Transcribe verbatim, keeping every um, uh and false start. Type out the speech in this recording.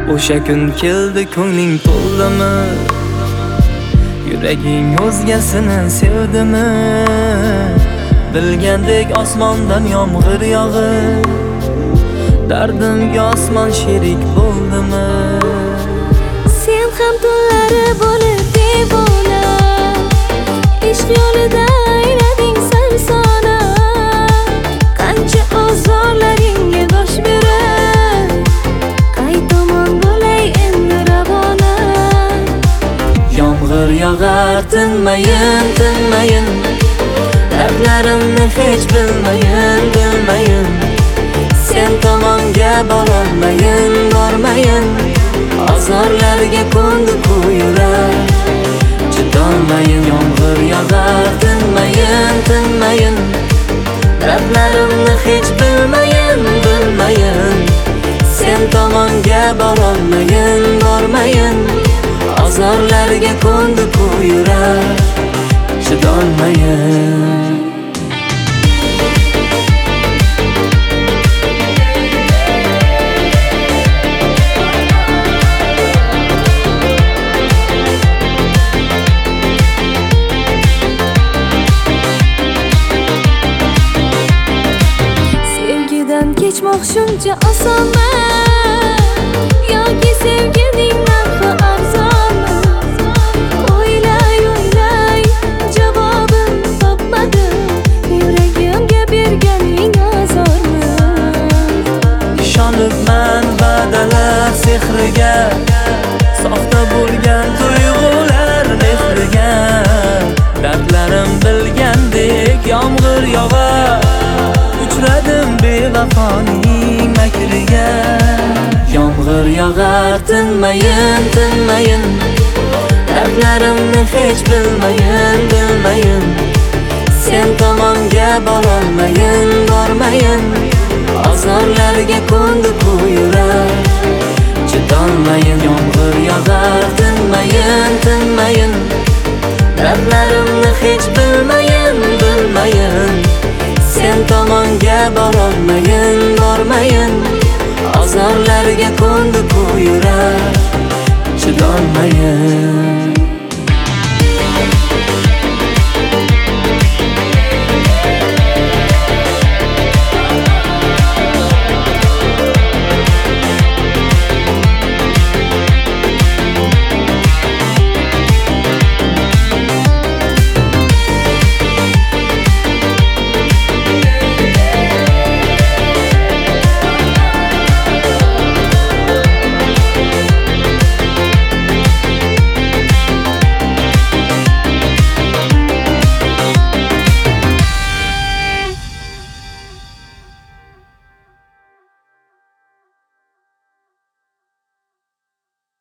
O'sha kun keldi ko'ngling to'ldimi? Yuraging o'zgasini sevdimi? Bilgandek osmondan yomg'ir yog'ib, dardimga osmon sherik bo'ldimi? Sen ham tunlari bo'lib devona, ishq yo'lida aylading sarsona. Qancha ozorlaringga dosh berib, qay tomon bo'lay endi ravona. Yomg'ir yog'ar tinmayin, tinmayin, dardlarimni hech bilmayin, bilmayin. Sen tomonga borolmayin, bormayin. Azorlarga ko'ndi-ku yurak, chidolmayin. Yomg'ir yog'ar tinmayin, tinmayin, dardlarimni hech bilmayin, bilmayin. Sen tomonga borolmayin, bormayin. Azorlarga ko'ndi-ku yurak, chidolmayin. Kechmoq shuncha osonmi? Yoki sevgining narxi arzonmi? O'ylay, o'ylay, javobim topmadim. Yuragimga berganing azormi? Ishonibman va'dalar sehriga, soxta bo'lgan tuyg'ular mehriga. Dardlarim bilgandek yomg'ir yog'ar, uchradim bevafoning makriga. Yomg'ir yog'ar tinmayin, tinmayin, dardlarimni hech bilmayin, bilmayin. Sen tomonga borolmayin, bormayin. Azorlarga ko'ndi-ku yurak, chidolmayin. Yomg'ir yog'ar tinmayin, tinmayin, dardlarimni hech bilmayin, bilmayin. Sen tomonga borolmayin, bormayin. Azorlarga ko'ndi-ku yurak, chidolmayin.